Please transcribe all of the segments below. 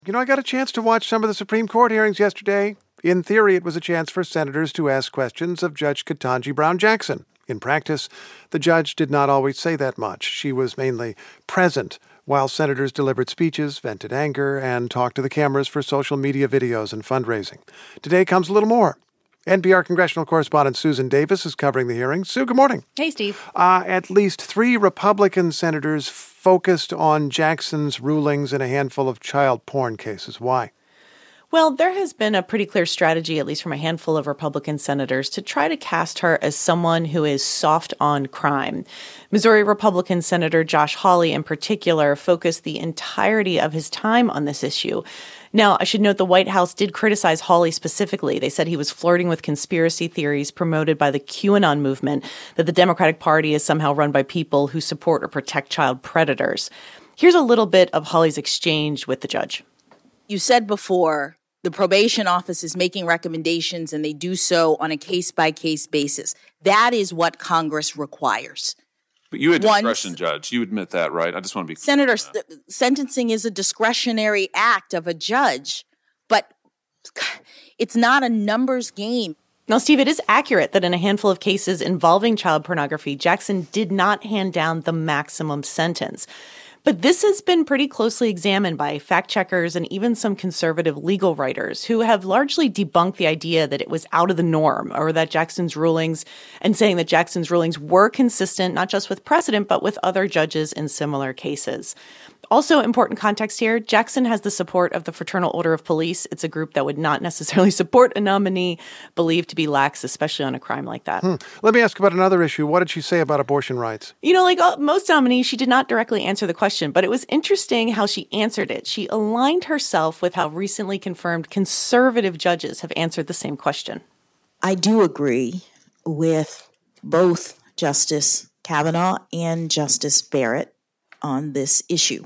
I got a chance to watch some of the Supreme Court hearings yesterday. In theory, it was a chance for senators to ask questions of Judge Ketanji Brown Jackson. In practice, the judge did not always say that much. She was mainly present while senators delivered speeches, vented anger, and talked to the cameras for social media videos and fundraising. Today comes a little more. NPR congressional correspondent Susan Davis is covering the hearing. Sue, good morning. Hey, Steve. At least 3 Republican senators focused on Jackson's rulings in a handful of child porn cases. Why? Well, there has been a pretty clear strategy, at least from a handful of Republican senators, to try to cast her as someone who is soft on crime. Missouri Republican Senator Josh Hawley, in particular, focused the entirety of his time on this issue. Now, I should note the White House did criticize Hawley specifically. They said he was flirting with conspiracy theories promoted by the QAnon movement, that the Democratic Party is somehow run by people who support or protect child predators. Here's a little bit of Hawley's exchange with the judge. You said before, the probation office is making recommendations and they do so on a case-by-case basis. That is what Congress requires. But you had discretion, Judge. You admit that, right? I just want to be clear. Senator, sentencing is a discretionary act of a judge, but it's not a numbers game. Now, Steve, it is accurate that in a handful of cases involving child pornography, Jackson did not hand down the maximum sentence. But this has been pretty closely examined by fact checkers and even some conservative legal writers who have largely debunked the idea that it was out of the norm or that Jackson's rulings and saying that Jackson's rulings were consistent, not just with precedent, but with other judges in similar cases. Also, important context here, Jackson has the support of the Fraternal Order of Police. It's a group that would not necessarily support a nominee believed to be lax, especially on a crime like that. Let me ask about another issue. What did she say about abortion rights? Like most nominees, she did not directly answer the question, but it was interesting how she answered it. She aligned herself with how recently confirmed conservative judges have answered the same question. I do agree with both Justice Kavanaugh and Justice Barrett on this issue.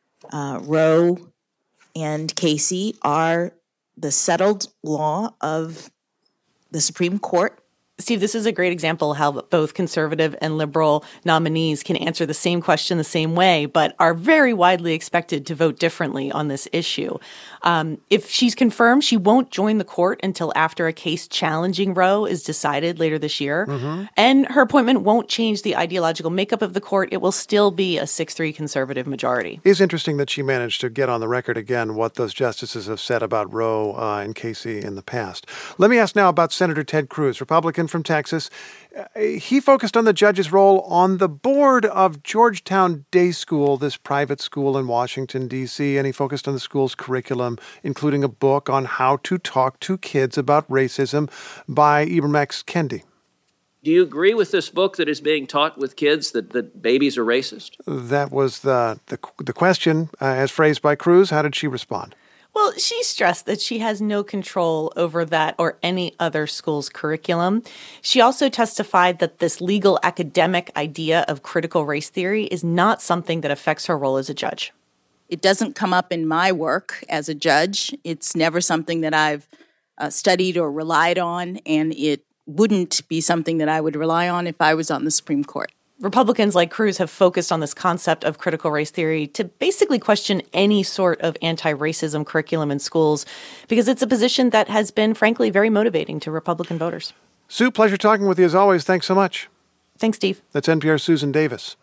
Roe and Casey are the settled law of the Supreme Court. Steve, this is a great example how both conservative and liberal nominees can answer the same question the same way, but are very widely expected to vote differently on this issue. If she's confirmed, she won't join the court until after a case challenging Roe is decided later this year. And her appointment won't change the ideological makeup of the court. It will still be a 6-3 conservative majority. It's interesting that she managed to get on the record again what those justices have said about Roe and Casey in the past. Let me ask now about Senator Ted Cruz, Republican from Texas. He focused on the judge's role on the board of Georgetown Day School, this private school in Washington, D.C., and he focused on the school's curriculum, including a book on how to talk to kids about racism by Ibram X. Kendi. Do you agree with this book that is being taught with kids that babies are racist? That was the question, as phrased by Cruz. How did she respond? Well, she stressed that she has no control over that or any other school's curriculum. She also testified that this legal academic idea of critical race theory is not something that affects her role as a judge. It doesn't come up in my work as a judge. It's never something that I've studied or relied on, and it wouldn't be something that I would rely on if I was on the Supreme Court. Republicans like Cruz have focused on this concept of critical race theory to basically question any sort of anti-racism curriculum in schools because it's a position that has been, frankly, very motivating to Republican voters. Sue, pleasure talking with you as always. Thanks so much. Thanks, Steve. That's NPR's Susan Davis.